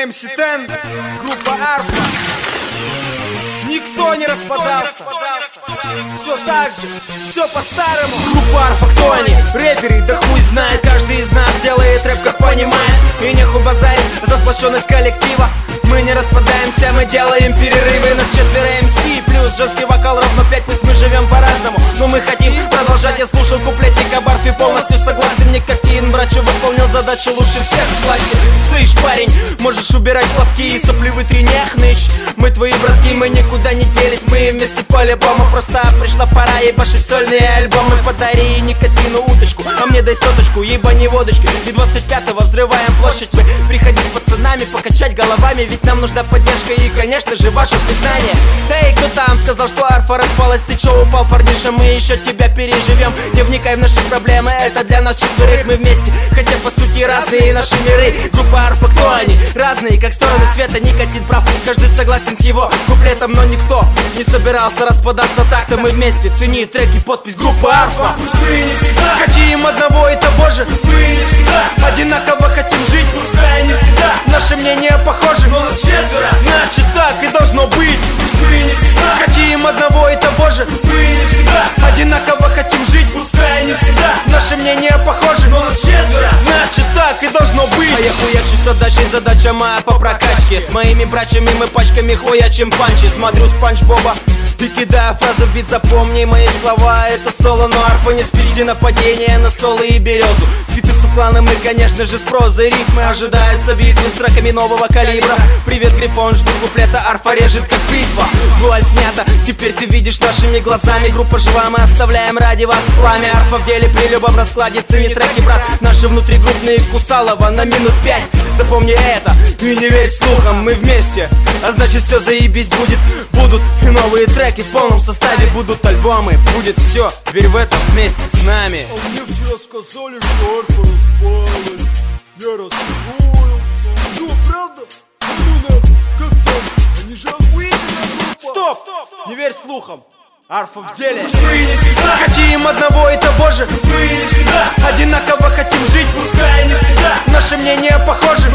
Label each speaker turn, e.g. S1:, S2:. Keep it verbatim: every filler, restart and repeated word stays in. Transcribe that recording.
S1: эм си Ten, группа Арфа. Никто не распадался. Все так же, все по-старому. Группа Арфа, кто они? Рэперы, да хуй знает. Каждый из нас делает рэп, как понимает. И нехуй базарить за сплощенность коллектива. Мы не распадаемся, мы делаем перерывы. Нас четверо эм си, плюс женский вокал ровно пять. Пусть мы живем по-разному, но мы хотим продолжать. Я слушал куплетик об Арфе, полностью согласен. Никотин, брачу, выполнил задачу лучше всех в классе. Слышь, парень, можешь убирать плавки и сопли вытри, не хнычь. Мы твои братки, мы никуда не делись. Мы вместе по-любому, просто пришла пора ебашить сольные альбомы. Подари никотину уточку, а мне дай соточку, ебани водочки. И двадцать пятого взрываем площадь. Мы приходи с пацанами, покачать головами, ведь нам нужна поддержка и, конечно же, ваше признание. Эй, кто там сказал, что Арфа распалась? Ты чё упал, парниша? Мы еще тебя переживем. Не вникай в наши проблемы, это для нас четверых. Мы вместе, хотя по сути разные наши миры. Группа Арфа, кто они? Разные, как стороны света. Никотин прав, каждый согласен с его куплетом, но никто не собирался распадаться так-то. Мы вместе, цени треки, подпись группа Арфа. Мы не всегда хотим одного и того же. Мы не всегда одинаково хотим жить, пускай не всегда наши мнения похожи, но нас четверо, значит так и должно быть. Мы не всегда хотим одного и того же. Мы не всегда одинаково хотим жить, пускай не всегда наши мнения похожи, но нас четверо, значит так и должно быть. А я хуячу с отдачей, задача моя по прокачке. С моими братьями мы пачками хуячим панчи. Смотрю Спанч Боба и кидаю фразу, бит, запомни мои слова. Это соло, но Арфа не спич, где нападение на соло и березу. Фиты с укланом и, конечно же, с прозой. Рифмы ожидаются битвы с треками нового калибра. Привет, Грифон, жду куплета, Арфа режет как бритва. Вуаль снята, теперь ты видишь нашими глазами. Группа жива, мы оставляем ради вас пламя. Арфа в деле при любом раскладе, цени треки, брат. Наши внутригруппные Кусалова на минут пять. Запомни это и не верь слухам, мы вместе, а значит все заебись будет. Будут и новые треки в полном составе, будут альбомы, будет все, верь в это вместе с нами.
S2: А мне вчера сказали, что Арфа распалась. Я расстроился. Ну, правда? Ну нахуй, как так? Они же охуительная группа.
S1: Стоп! Не верь слухам. Арфа в деле. Мы не всегда хотим одного и того же. Мы не всегда одинаково хотим жить, пускай не всегда наши мнения похожи,